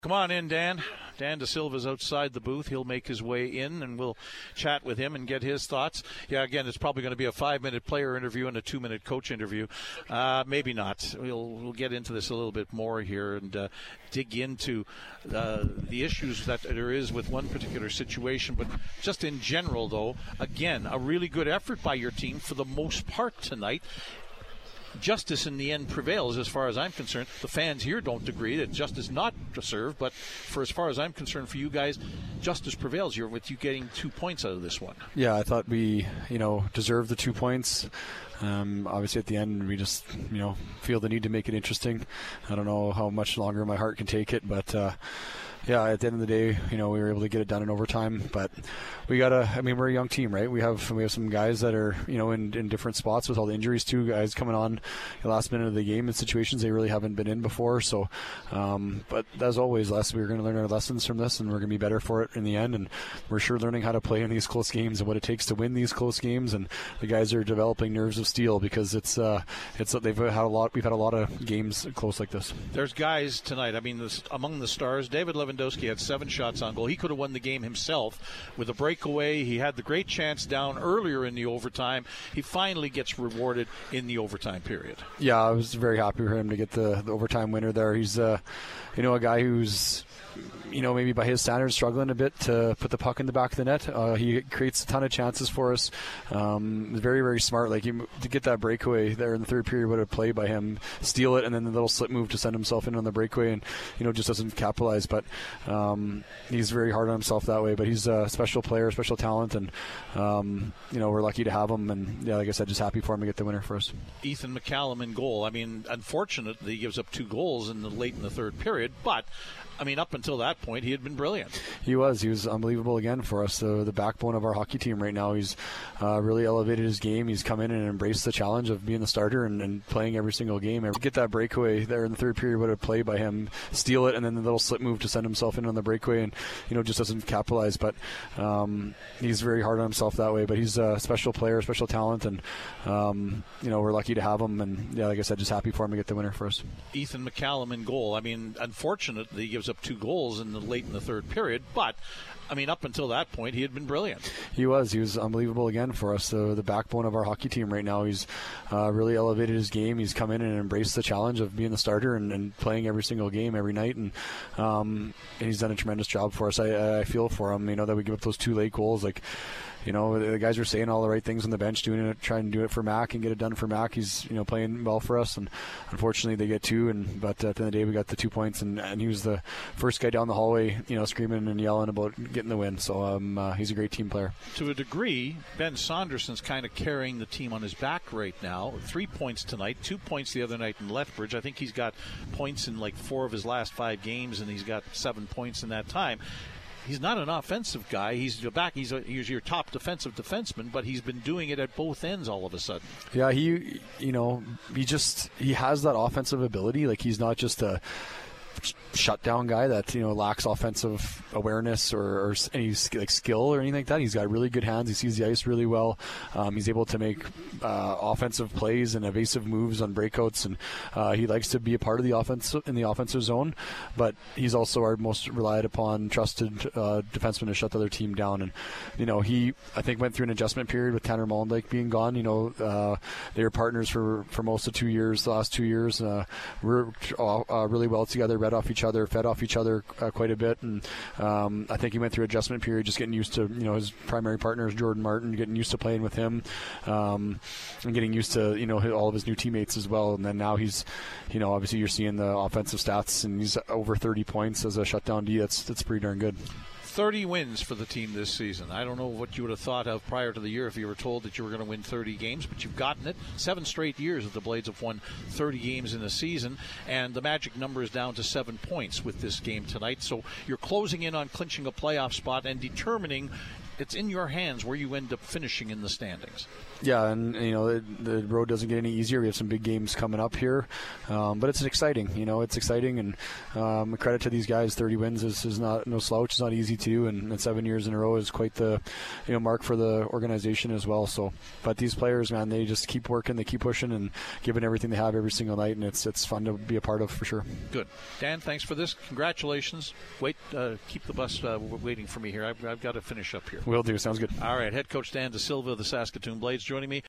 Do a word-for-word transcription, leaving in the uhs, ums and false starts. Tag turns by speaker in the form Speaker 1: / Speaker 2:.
Speaker 1: Come on in, Dan. Dan De Silva's outside the booth. He'll make his way in, and we'll chat with him and get his thoughts. Yeah, again, it's probably going to be a five-minute player interview and a two-minute coach interview. Uh, maybe not. We'll we'll get into this a little bit more here and uh, dig into uh, the issues that there is with one particular situation. But just in general, though, again, a really good effort by your team for the most part tonight. Justice in the end prevails as far as I'm concerned. The fans here don't agree that justice not served, but for as far as I'm concerned for you guys, justice prevails. You're with you getting two points out of this one.
Speaker 2: Yeah, I thought we, you know, deserved the two points. Um, obviously at the end we just, you know, feel the need to make it interesting. I don't know how much longer my heart can take it, but uh, yeah, at the end of the day, you know, we were able to get it done in overtime. But we gotta, I mean, we're a young team, right? We have we have some guys that are, you know, in, in different spots with all the injuries too. Guys coming on the last minute of the game in situations they really haven't been in before. So, um, but as always, Les, we're going to learn our lessons from this, and we're going to be better for it in the end. And we're sure learning how to play in these close games and what it takes to win these close games. And the guys are developing nerves of steel because it's uh, it's they've had a lot. We've had a lot of games close like this.
Speaker 1: There's guys tonight. I mean, this, among the stars, David Lewandowski had seven shots on goal. He could have won the game himself with a breakaway. He had the great chance down earlier in the overtime. He finally gets rewarded in the overtime period.
Speaker 2: Yeah, I was very happy for him to get the, the overtime winner there. He's, uh, you know, a guy who's, you know, maybe by his standards struggling a bit to put the puck in the back of the net. Uh, he creates a ton of chances for us. Um, very, very smart. Like he, to get that breakaway there in the third period, what a play by him. Steal it and then the little slip move to send himself in on the breakaway, and you know just doesn't capitalize. But um, he's very hard on himself that way. But he's a special player, special talent, and um, you know we're lucky to have him. And yeah, like I said, just happy for him to get the winner for us.
Speaker 1: Ethan McCallum in goal. I mean, unfortunately, he gives up two goals in the late in the third period, but. I mean, up until that point, he had been brilliant.
Speaker 2: He was. He was unbelievable again for us. The, the backbone of our hockey team right now. He's uh, really elevated his game. He's come in and embraced the challenge of being the starter and, and playing every single game. Get that breakaway there in the third period. What a play by him. Steal it and then the little slip move to send himself in on the breakaway, and you know just doesn't capitalize. But um, he's very hard on himself that way. But he's a special player, special talent, and um, you know we're lucky to have him. And yeah, like I said, just happy for him to get the winner for us.
Speaker 1: Ethan McCallum in goal. I mean, unfortunately, he gives up two goals in the late in the third period, but I mean, up until that point, he had been brilliant.
Speaker 2: He was. He was unbelievable again for us. The, the backbone of our hockey team right now. He's uh, really elevated his game. He's come in and embraced the challenge of being the starter and, and playing every single game every night, and, um, and he's done a tremendous job for us. I, I feel for him. You know that we give up those two late goals, like. You know, the guys are saying all the right things on the bench, doing it, trying to do it for Mac and get it done for Mac. He's, you know, playing well for us, and unfortunately they get two. And but at the end of the day, we got the two points, and, and he was the first guy down the hallway, you know, screaming and yelling about getting the win. So um, uh, he's a great team player.
Speaker 1: To a degree, Ben Saunderson's kind of carrying the team on his back right now. Three points tonight, two points the other night in Lethbridge. I think he's got points in like four of his last five games, and he's got seven points in that time. He's not an offensive guy. He's your back. He's, a, he's your top defensive defenseman, but he's been doing it at both ends all of a sudden.
Speaker 2: Yeah, he, you know, he just he has that offensive ability. Like he's not just a shutdown guy that you know lacks offensive awareness or, or any like skill or anything like that. He's got really good hands. He sees the ice really well. Um, he's able to make uh, offensive plays and evasive moves on breakouts, and uh, he likes to be a part of the offense in the offensive zone. But he's also our most relied upon, trusted uh, defenseman to shut the other team down. And you know he I think went through an adjustment period with Tanner Molendyk being gone. You know uh, they were partners for for most of two years. The last two years, uh, worked uh, really well together. Read off each other, fed off each other uh, quite a bit, and um, I think he went through adjustment period, just getting used to you know his primary partner is Jordan Martin, getting used to playing with him, um, and getting used to you know all of his new teammates as well. And then now he's, you know, obviously you're seeing the offensive stats, and he's over thirty points as a shutdown D. That's that's pretty darn good.
Speaker 1: thirty wins for the team this season. I don't know what you would have thought of prior to the year if you were told that you were going to win thirty games, but you've gotten it. Seven straight years that the Blades have won thirty games in a season, and the magic number is down to seven points with this game tonight. So you're closing in on clinching a playoff spot and determining it's in your hands where you end up finishing in the standings.
Speaker 2: Yeah, and you know the, the road doesn't get any easier. We have some big games coming up here, um, but it's exciting. You know, it's exciting, and um, credit to these guys. thirty wins is, is not no slouch. It's not easy to do, and, and seven years in a row is quite the you know mark for the organization as well. So, but these players, man, they just keep working, they keep pushing, and giving everything they have every single night, and it's it's fun to be a part of for sure.
Speaker 1: Good, Dan. Thanks for this. Congratulations. Wait, uh, keep the bus uh, waiting for me here. I've, I've got to finish up here.
Speaker 2: Will do. Sounds good.
Speaker 1: All right, head coach Dan DeSilva of the Saskatoon Blades joining me.